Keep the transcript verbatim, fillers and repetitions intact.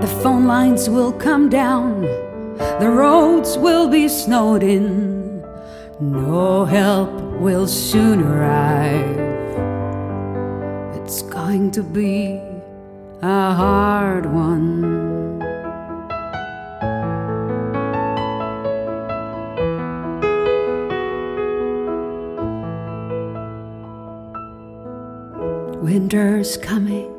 The phone lines will come down, the roads will be snowed in, no help will soon arrive. It's going to be a hard one. Winter's coming,